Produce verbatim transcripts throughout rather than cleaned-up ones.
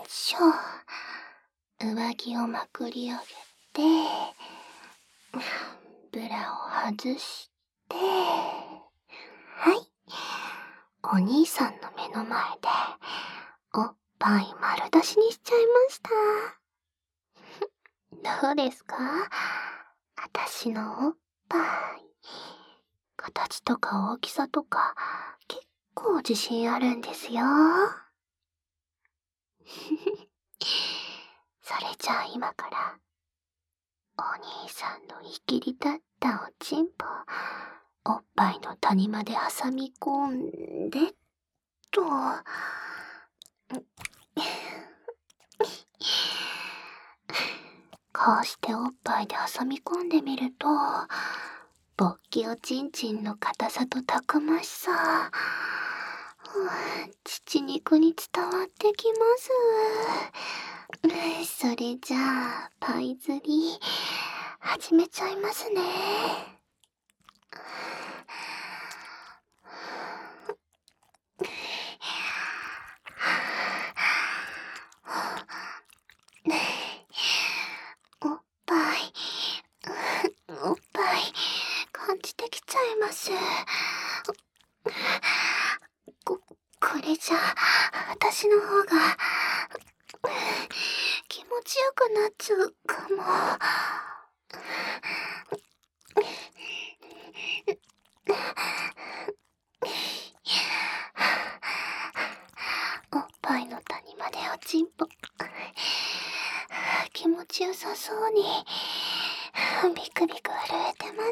しょ。上着をまくり上げて、ブラを外して、はい。お兄さんの目の前で、おっぱい丸出しにしちゃいました。どうですか？あたしのおっぱい。形とか大きさとか、結構自信あるんですよ。それじゃあ今から、お兄さんのいきり立ったおちんぽ、おっぱいの谷まで挟み込んで、と、こうしておっぱいで挟み込んでみると、勃起おちんちんの硬さとたくましさ、乳肉に伝わってきます。それじゃあ、パイ釣り、始めちゃいますね。おっぱい、おっぱい、感じてきちゃいます。こ、これじゃ、私の方が、気持ちよくなっちゃうかも。おっぱいの谷までおちんぽ、気持ちよさそうにビクビク震えてます。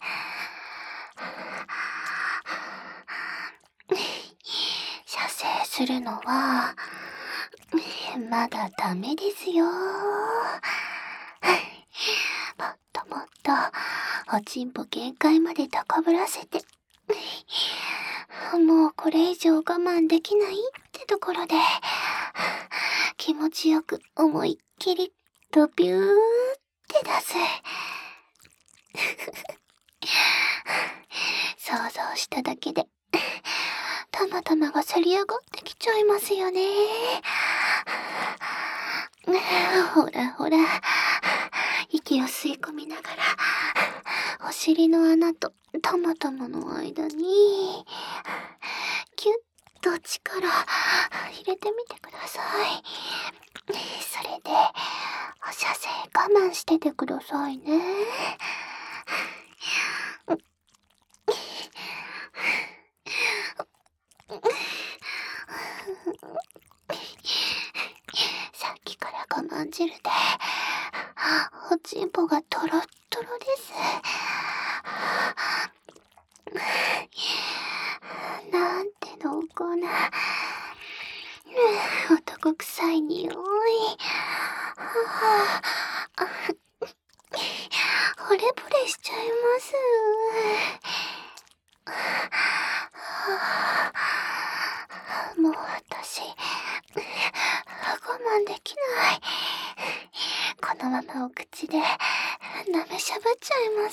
射精するのはまだダメですよ。もっともっとおちんぽ限界まで高ぶらせて、もうこれ以上我慢できないってところで、気持ちよく思いっきりとビューって出す。想像しただけでたまたまがせり上がってきちゃいますよね。ほらほら、息を吸い込みながら、お尻の穴とたまたまの間にキュッと力入れてみてください。それでお射精我慢しててくださいね。さっきから我慢汁でおちんぽがトロットロです。なんて濃厚な男臭い匂い。惚れ惚れしちゃいます。もう私、我慢できない。このままお口で舐めしゃぶっちゃいます。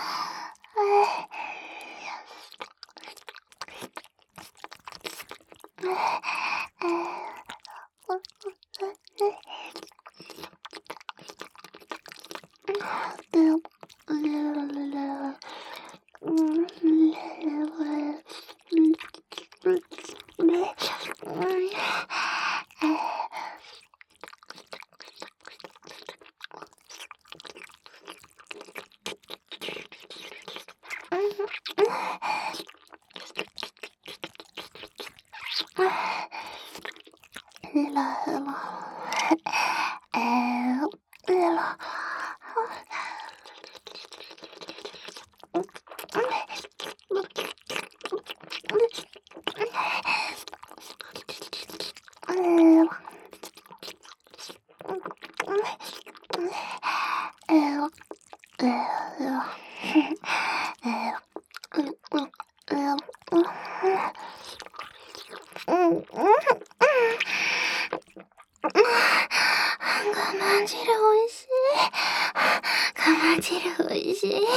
我慢汁おいしい。我慢汁おいしい。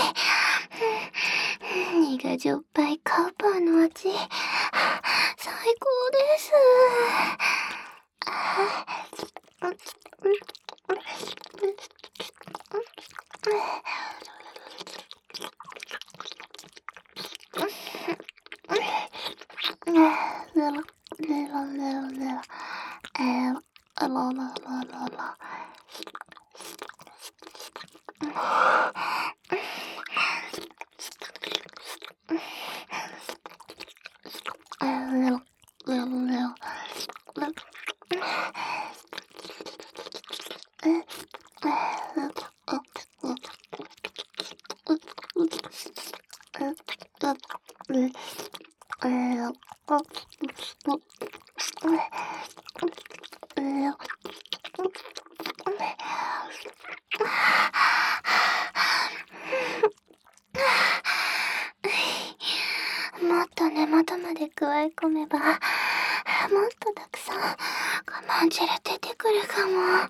苦じょっぱいカウパーの味、最高です。 もっと根元までくわえ込めば、もっとたくさん我慢汁出てくるかも。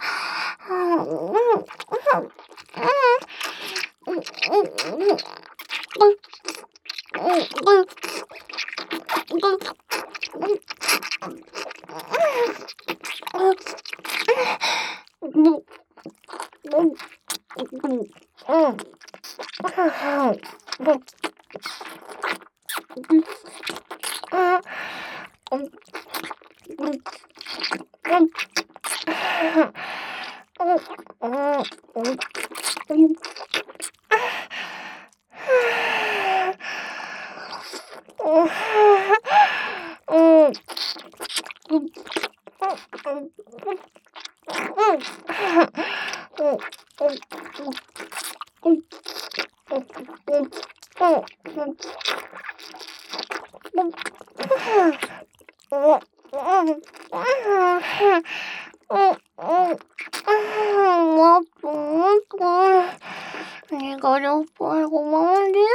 苦情っぽいごまんでよ。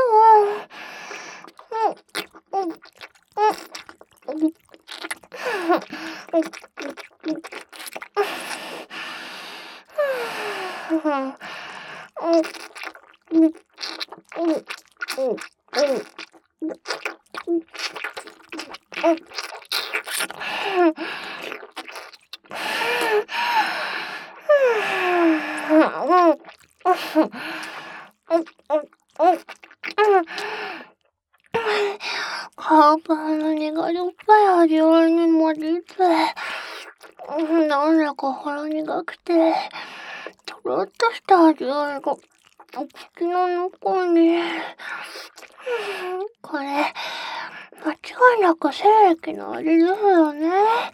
カウパーの苦じょっぱい味わいに混じって、なんだかほろ苦くて、とろっとした味わいが口の中に。これ、間違いなく精液の味ですよね。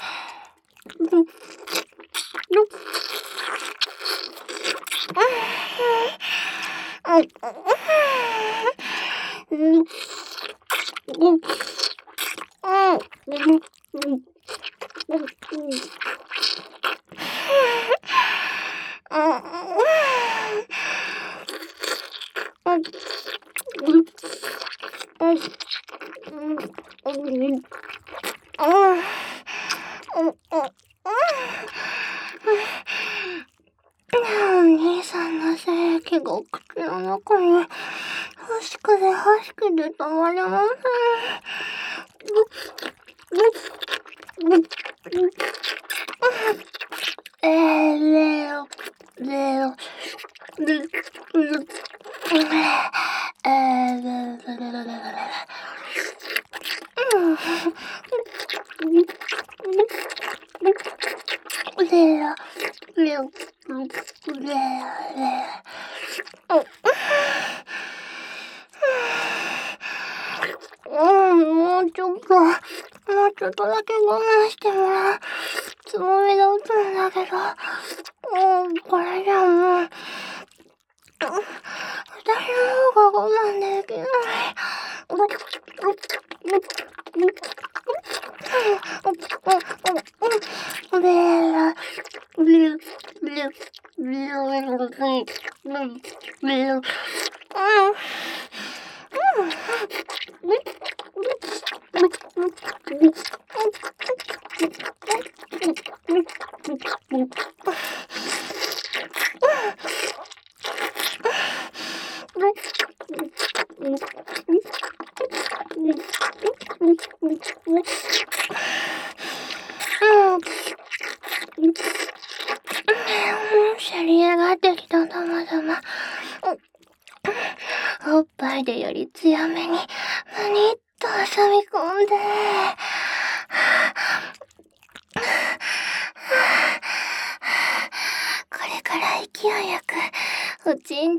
兄さんの精液が口の中に欲しくて欲しくてたまりません。えー、レロ、レロ、レロ、えー、レロ、レロ、レロ、レロ。もうちょっと、もうちょっとだけ我慢してもらうつもりだったんだけど、もうこれじゃもう、私の方が我慢できない。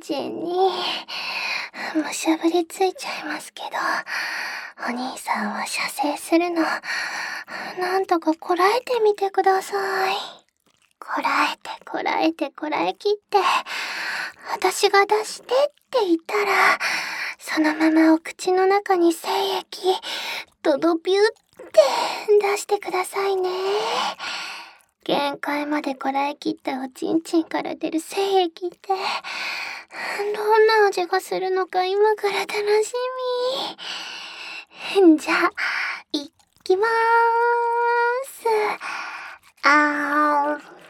ちんに、むしゃぶりついちゃいますけど、お兄さんは射精するの、なんとかこらえてみてください。こらえてこらえてこらえきって、私が出してって言ったら、そのままお口の中に精液、ドドピュって出してくださいね。限界までこらえきったおちんちんから出る精液って、どんな味がするのか今から楽しみ。じゃあ、いきまーす。あー。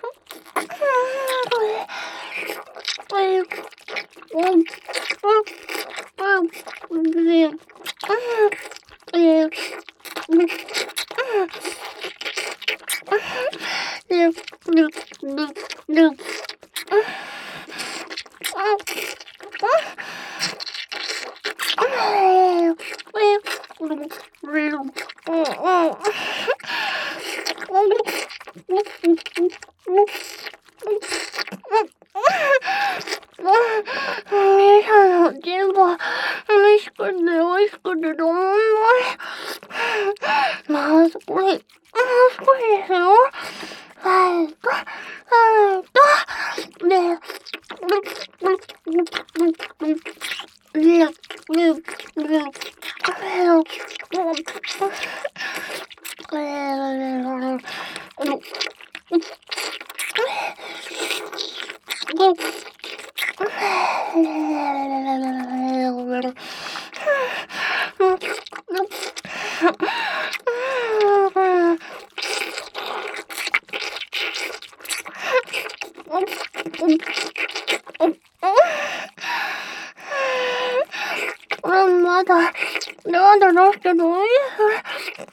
姉さんの全部美味しくて美味しくてどんまい。まずこれ、もう少しですよ。はいと、はいと、で、まだ、まだ出してないです。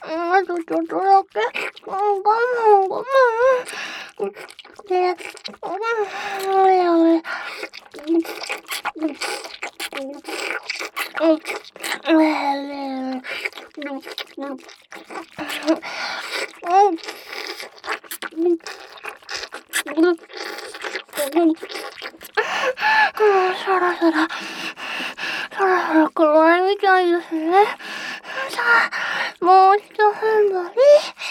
あとちょっとだけ。我慢、我慢。で、我慢。そろそろ、そろそろ暗いみたいですね。さあ、もう一踏ん張り。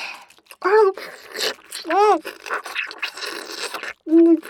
うん。うん。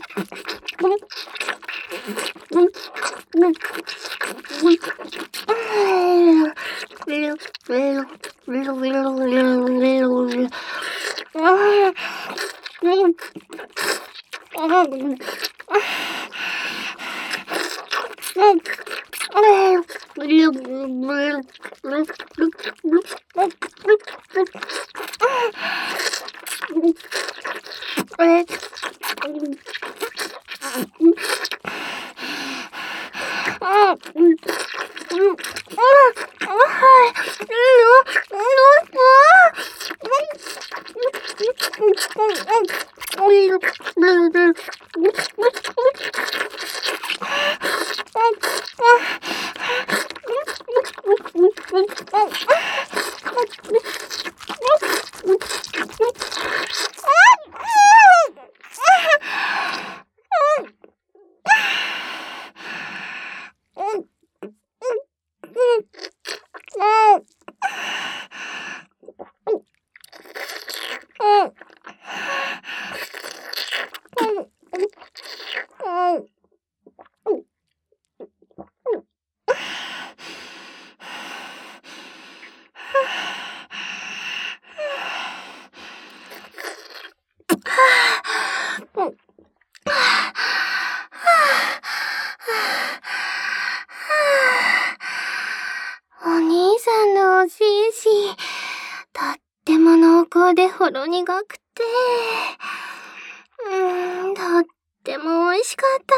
お兄さんのおしいし、とっても濃厚でほろ苦くて、うーん、とっても美味しかったです。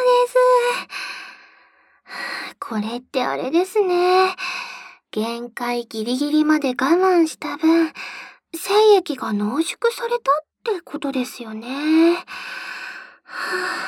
これってあれですね。限界ギリギリまで我慢した分、精液が濃縮されたってことですよね。はあ